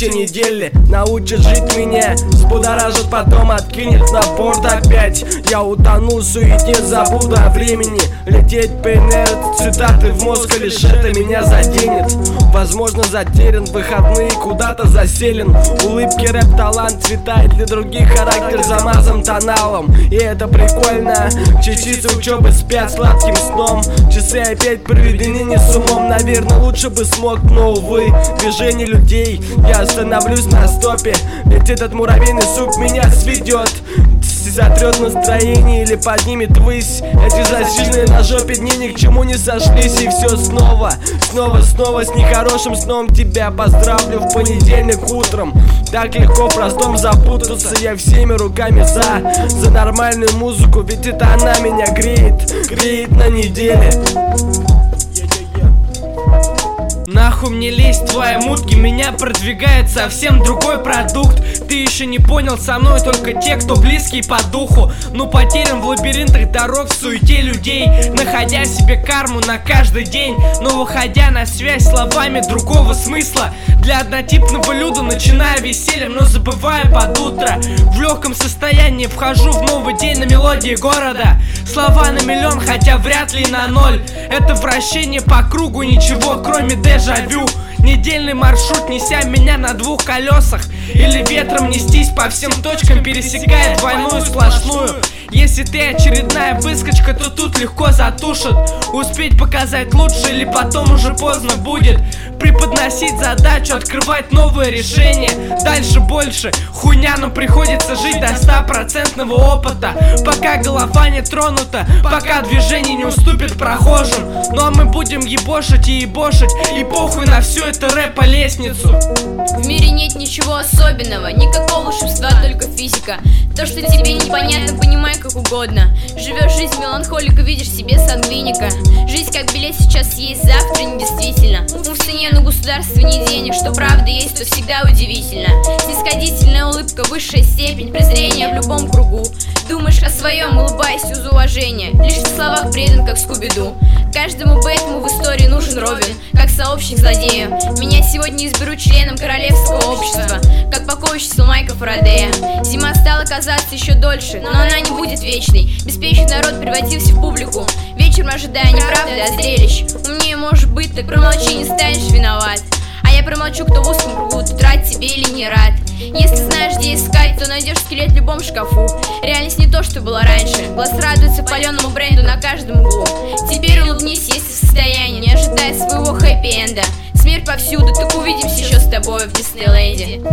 события недели научат жить меня, взбудоражит, потом откинет на борт опять. Я утону в суете, забуду о времени. Лететь по инерции, цитаты в мозг, лишь это меня заденет. Возможно, затерян, выходные куда-то заселен. Улыбки, рэп, талант, цвета, для других характер замазан тоналом. И это прикольно, частицы учебы спят сладким сном. Часы опять проведены не с умом, наверное, лучше бы смог, но увы. Движение людей, я остановлюсь на стопе, ведь этот муравейный суп меня сведет. Сотрет настроение или поднимет ввысь. Эти засиженные на жопе дни ни к чему не сошлись. И все снова с нехорошим сном. Тебя поздравлю в понедельник утром. Так легко в простом запутаться. Я всеми руками за нормальную музыку, ведь это она меня греет на неделе. Нахуй мне лезть в твои мутки, меня продвигает совсем другой продукт. Ты еще не понял, со мной только те, кто близкий по духу. Ну потерян в лабиринтах дорог, в суете людей, находя себе карму на каждый день, но выходя на связь словами другого смысла. Для однотипного люда начиная весельем, но забывая под утро. В легком состоянии вхожу в новый день на мелодии города. Слова на миллион, хотя вряд ли на ноль. Это вращение по кругу, ничего кроме дежавю. Недельный маршрут, неся меня на двух колесах, или ветром нестись по всем точкам, пересекая двойную сплошную. Если ты очередная выскочка, то тут легко затушат. Успеть показать лучше или потом уже поздно будет. Преподносить задачу, открывать новые решения. Дальше больше хуйня, но приходится жить до 100% опыта. Пока голова не тронута, пока движение не уступит прохожим. Ну а мы будем ебошить и ебошить, и похуй на всю эту рэпа-лестницу. В мире нет ничего особенного, никакого волшебства, только физика. То, что тебе непонятно, понимай как угодно. Живешь жизнь меланхолика, видишь себе сангвиника. Жизнь как билет сейчас есть, завтра недействительно. В цене на государство не денег, что правда есть, то всегда удивительно. Снисходительная улыбка, высшая степень презрения в любом кругу. Думаешь о своем, улыбайся из уважения, лишь в словах предан, как Скуби-Ду. Каждому Бэтму в истории нужен Робин, как сообщник злодея. Меня сегодня изберут членом королевского общества, как покойщицу Майка Фарадея. Зима стала казаться еще дольше, но она не будет вечной. Беспечный народ превратился в публику, вечером ожидая не правды, а зрелищ. Умнее может быть, так промолчи, не станешь виноват. А я промолчу, кто в узком кругу, тут рад тебе или не рад. Если знаешь, где искать, то найдешь скелет в любом шкафу. Реальность не то, что было раньше. Глаз радуется паленому бренду на каждом углу. Теперь улыбнись, если в состоянии, не ожидая своего хэппи-энда. Смерть повсюду, так увидимся еще с тобой в Диснейленде.